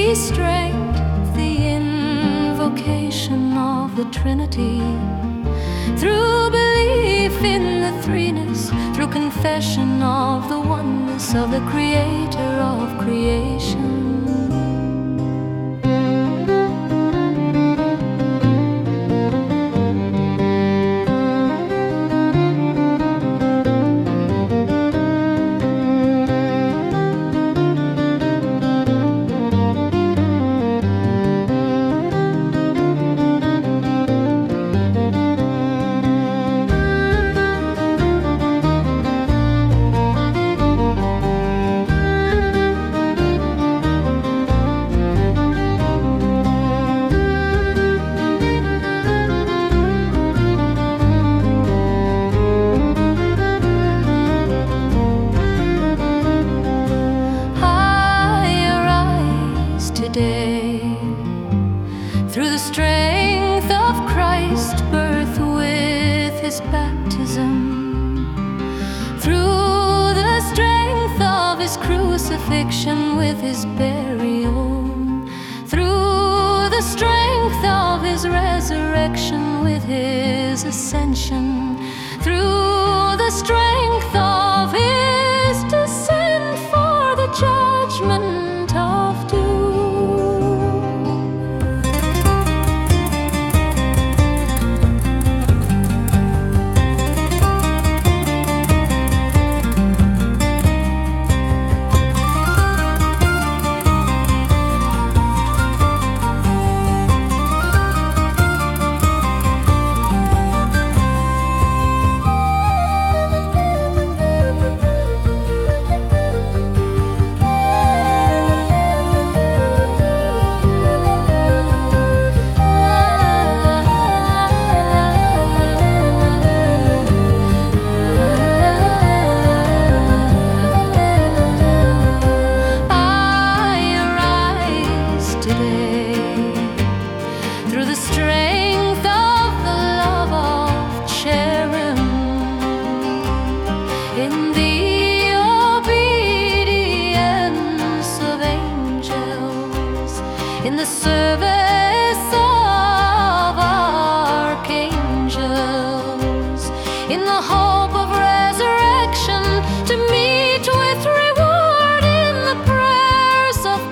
be strength, the invocation of the Trinity. Through belief in the threeness, through confession of the oneness of the Creator of creation. Through the strength of Christ's birth with His baptism, through the strength of His crucifixion with His burial, through the strength of His resurrection with His ascension, through the strength of His descent for the judgment of doom. Through the strength of the love of cherub, in the obedience of angels, in the service of archangels, in the hope of resurrection, to meet with reward in the prayers of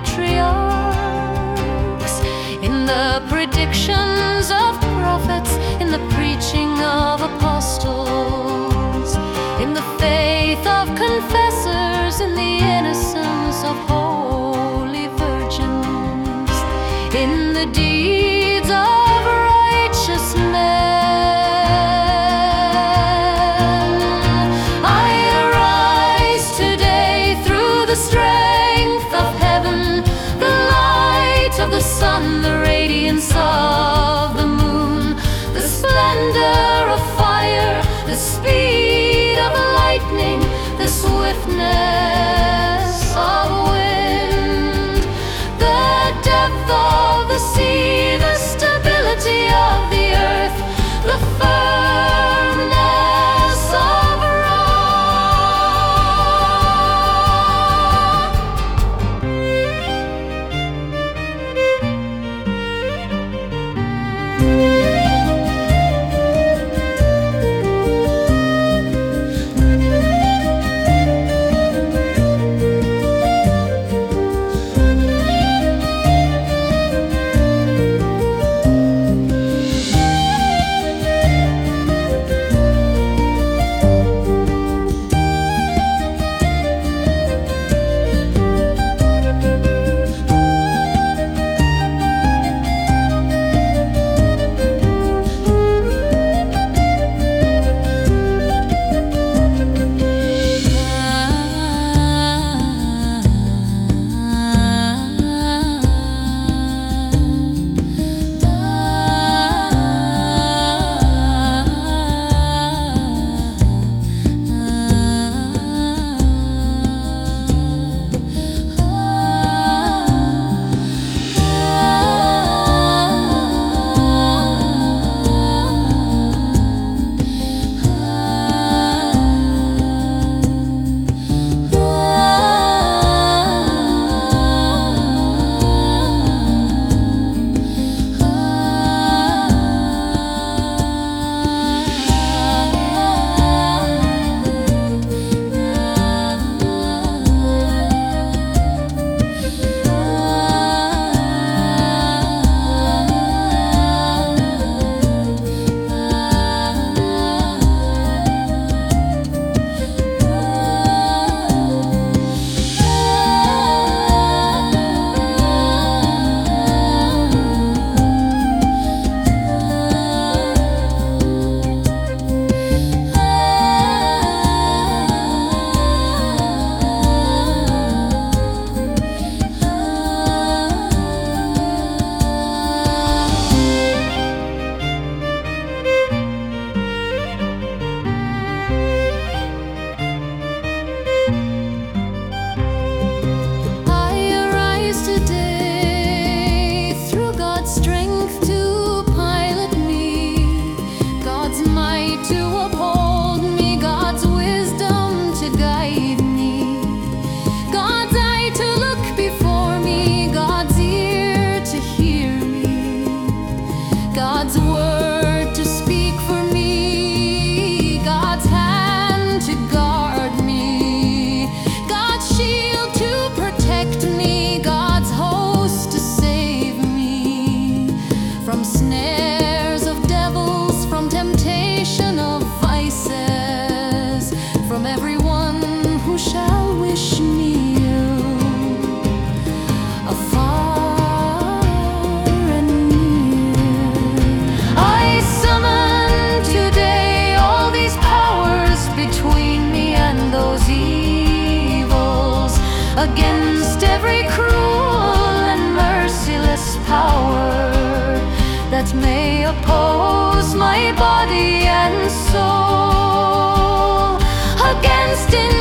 patriarchs, in the predictions of prophets, in the preaching of apostles, in the faith of confessors, in the innocence of holy virgins, in the deeds of righteous men. I arise today through the strength of heaven, the light of the sun, the radiance of the moon, the splendor of fire, the speed of lightning, the swiftness of wind, the depth of the sea, who shall wish me ill, afar and near. I summon today all these powers between me and those evils, against every cruel and merciless power that may oppose my body and soul, against